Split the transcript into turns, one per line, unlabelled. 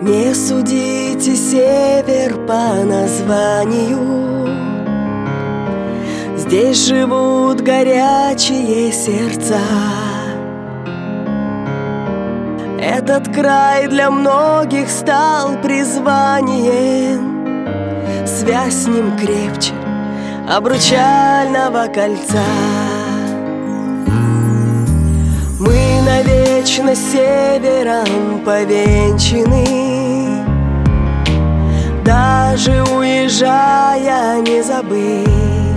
Не судите север по названию. Здесь живут горячие сердца. Этот край для многих стал призванием. Связь с ним крепче обручального кольца. Мы навечно севером повенчаны, даже уезжая не забыть